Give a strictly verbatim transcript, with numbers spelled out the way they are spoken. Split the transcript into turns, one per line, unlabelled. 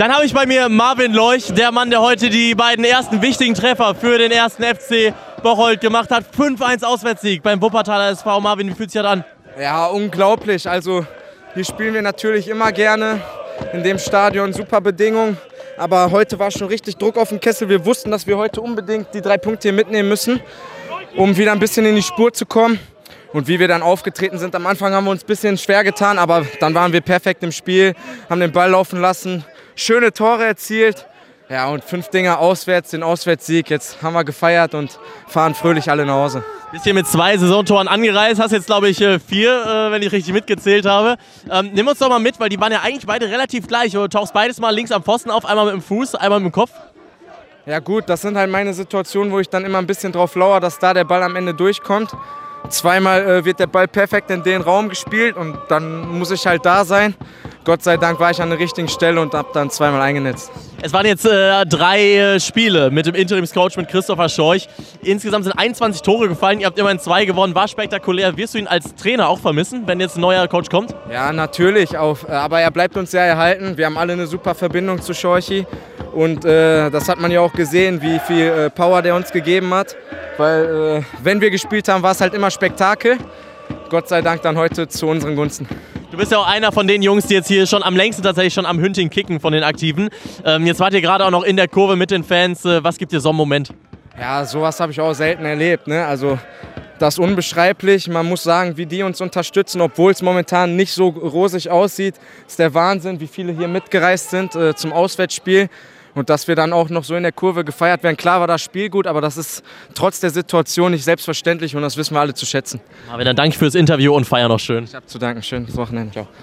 Dann habe ich bei mir Marvin Leuch, der Mann, der heute die beiden ersten wichtigen Treffer für den ersten F C Bocholt gemacht hat. fünf eins Auswärtssieg beim Wuppertaler S V. Marvin, wie fühlt sich das an?
Ja, unglaublich. Also hier spielen wir natürlich immer gerne in dem Stadion, super Bedingungen. Aber heute war schon richtig Druck auf dem Kessel. Wir wussten, dass wir heute unbedingt die drei Punkte hier mitnehmen müssen, um wieder ein bisschen in die Spur zu kommen. Und wie wir dann aufgetreten sind, am Anfang haben wir uns ein bisschen schwer getan, aber dann waren wir perfekt im Spiel, haben den Ball laufen lassen, schöne Tore erzielt. Ja, und fünf Dinger auswärts, den Auswärtssieg. Jetzt haben wir gefeiert und fahren fröhlich alle nach Hause.
Bist hier mit zwei Saisontoren angereist, hast jetzt glaube ich vier, wenn ich richtig mitgezählt habe. Ähm, nimm uns doch mal mit, weil die waren ja eigentlich beide relativ gleich. Du tauchst beides mal links am Pfosten auf, einmal mit dem Fuß, einmal mit dem Kopf.
Ja gut, das sind halt meine Situationen, wo ich dann immer ein bisschen drauf lauere, dass da der Ball am Ende durchkommt. Zweimal äh, wird der Ball perfekt in den Raum gespielt und dann muss ich halt da sein. Gott sei Dank war ich an der richtigen Stelle und habe dann zweimal eingenetzt.
Es waren jetzt äh, drei äh, Spiele mit dem Interimscoach, mit Christopher Schorch. Insgesamt sind einundzwanzig Tore gefallen, ihr habt immerhin zwei gewonnen, war spektakulär. Wirst du ihn als Trainer auch vermissen, wenn jetzt ein neuer Coach kommt?
Ja, natürlich, auch, aber er bleibt uns sehr erhalten. Wir haben alle eine super Verbindung zu Schorchi und äh, das hat man ja auch gesehen, wie viel äh, Power der uns gegeben hat. Weil äh, wenn wir gespielt haben, war es halt immer Spektakel. Gott sei Dank dann heute zu unseren Gunsten.
Du bist ja auch einer von den Jungs, die jetzt hier schon am längsten tatsächlich schon am Hünting kicken von den Aktiven. Ähm, jetzt wart ihr gerade auch noch in der Kurve mit den Fans. Äh, was gibt dir so einen Moment?
Ja, sowas habe ich auch selten erlebt. Ne? Also das ist unbeschreiblich. Man muss sagen, wie die uns unterstützen, obwohl es momentan nicht so rosig aussieht. Ist der Wahnsinn, wie viele hier mitgereist sind äh, zum Auswärtsspiel. Und dass wir dann auch noch so in der Kurve gefeiert werden. Klar war das Spiel gut, aber das ist trotz der Situation nicht selbstverständlich und das wissen wir alle zu schätzen.
Marvin, dann danke fürs Interview und feier noch schön.
Ich habe zu danken. Schönes Wochenende. Ciao.